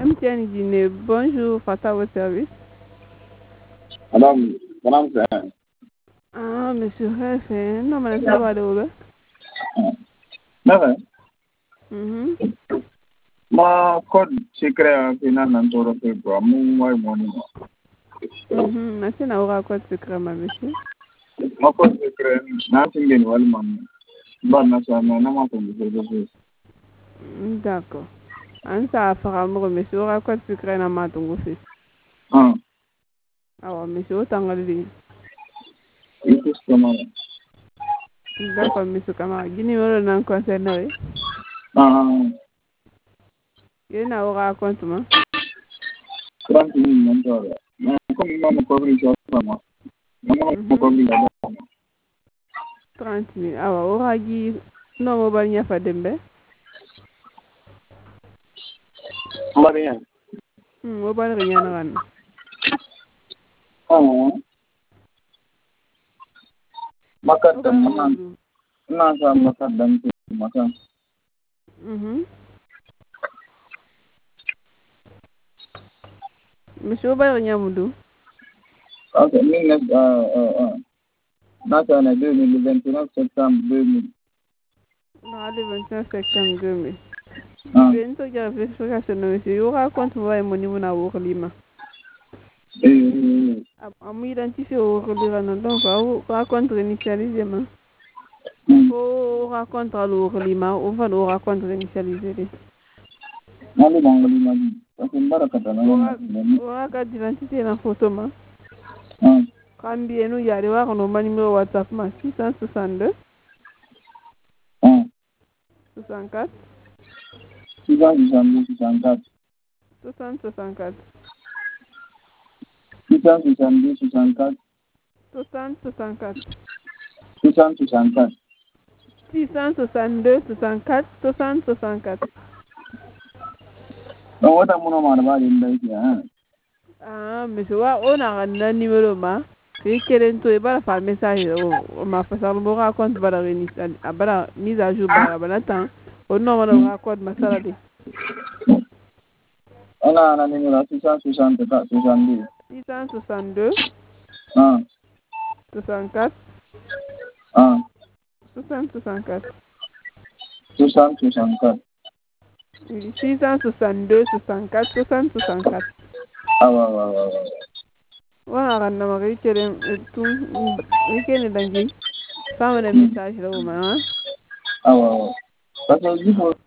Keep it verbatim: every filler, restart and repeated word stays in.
Tiani Guinée, bonjour, Fata au service. Madame, madame, c'est Ah, monsieur Réfé, non, mais c'est pas de ouvert. Never. Mhm. Ma code secret final and total paper. Move my money. Mhm. Mais c'est n'a aura quoi de secret, ma monsieur? Ma code secret. Nothing in one man. But not so man. I'm not going to say Mm, d'accord. An sa fara mo monsieur aura quoi de secret na matungu fils. Ah, Awa monsieur tangal di. it is come on. D'accord, monsieur Kamara. Guinée numéro nan concerné. Ah, Il n'a aura compte ma. trente minutes encore. Comme il m'a couvert sur ça, moi. Maman m'a Mhm. couvert là-bas. trente mille. Awa aura gi no mo ba nya fa dembe. Marianne. Hmm, mo ba rien ran. Ah, makat dan Oka makan. ngulu. Nasa makat dan makan. Mhm. Monsieur ba rien mudu. Okay, minus uh uh uh. Nasa na deux mille vingt-neuf septembre deux mille. Dans le vingt-neuf septembre deux mille. Ah, Ben to ja vérification no monsieur. Yo raconte mo ay moni mo na wo lima. eh, Am identifié wo lira non donc au raconte initialisé ma. hmm. Au raconte wo lima, ou va au raconte initialisé. Malu bang malu malu. Kasi baraka ta na Au na. raconte identité na photo ma. Ah, Kambie no yari wa no ma numéro WhatsApp ma six cent soixante-deux ah. soixante-quatre Six cent soixante-deux, soixante-quatre. soixante soixante-quatre Six cent soixante-deux, soixante-quatre. soixante soixante-quatre Six cent soixante-quatre. six cent soixante-deux soixante-quatre soixante soixante-quatre. Donc, wata muna ma da ba da inda yake ah. Ah, monsieur wa ona na numéro ma. Fi kelen to e bara fa message o ma fa sa mo raconte bara initial bara mise à jour bara bana temps o no ma raconte masala de Ana na numéro six cent soixante-quatre, soixante-deux. six cent soixante-deux Ah, soixante-quatre ah. soixante soixante-quatre Six cent soixante-quatre. six cent soixante-deux soixante-quatre soixante soixante-quatre. Ah, ouais, ouais, ouais, ouais. Wana kan na mari kelen tun ikene dangi fama da Hmm. message la o ma. Ah, ouais, ouais. Parce que, du coup,